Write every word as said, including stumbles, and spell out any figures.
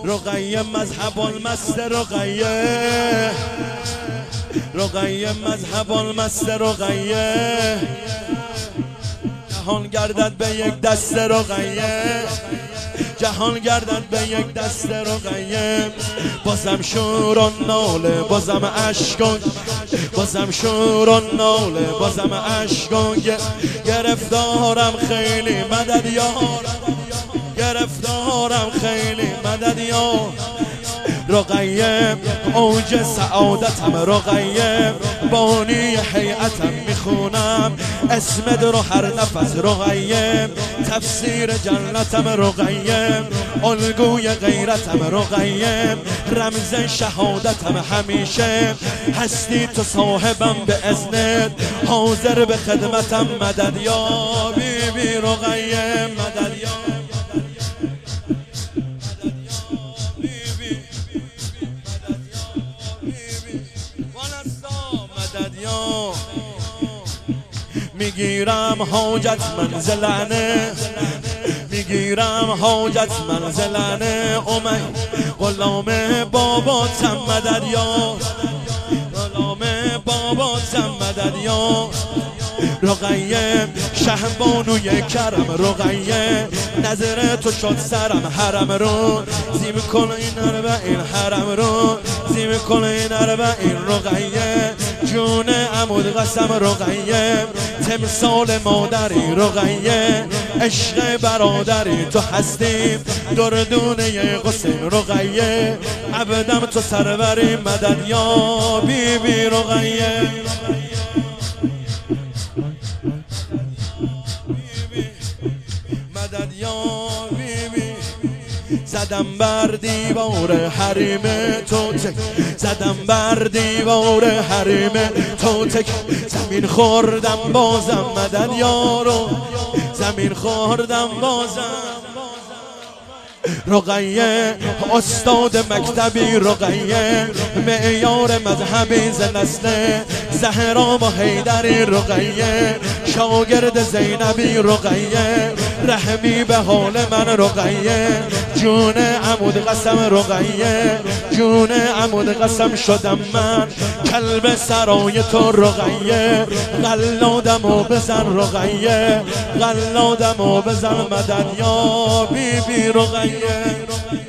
رقیه مذهب المست رقیه، رقیه مذهب المست رقیه، جهان گردد به یک دست رقیه، جهان گردد به یک دست رقیه. بازم شور و ناله بازم اشکان، بازم شور و ناله بازم اشکان. گرفتارم خیلی مدد یار، گرفتارم خیلی مدد یار. رقیه اوج سعادتم رقیه، بانی حیعتم میخونم اسمت رو هر نفس رقیه. تفسیر جنتم رقیه، الگوی غیرتم رقیه، رمز شهادتم همیشه. هستی تو صاحبم به اذنت، حاضر به خدمتم مدد یا بی بی رقیه مدد یا میگیرم حاجت منزلانه، میگیرم حاجت منزلانه. اومه غلام باباتم مدد یار، غلام باباتم مدد یار. رقیه شهبانوی کرم رقیه، نظر تو شد سرم حرم رو. زیم کن این اربعین حرم رو، زیم کن این اربعین رقیه. جون عمود قسم رقیه، تمثال مادری رقیه. عشق برادری تو هستی، دردونه قسم رقیه. عبدم تو سروری مدد یا بی بی رقیه. مدد یا بی بی. زدم بر دیوار حریم تو تک، زدم بر دیوار حریم تو تک. زمین خوردم بازم مدد یارو، زمین خوردم بازم. رقیه استاد مکتبی رقیه، معیار مذهبی ز نسل زهرا و حیدری رقیه. شاگرد زینبی رقیه، رحمی به حال من رقیه. جون عمود قسم رقیه، جون عمود قسم شدم من کلب سرای تو رقیه. قلادم و بزن رقیه، قلادم و بزن مدد یا بی بی رقیه.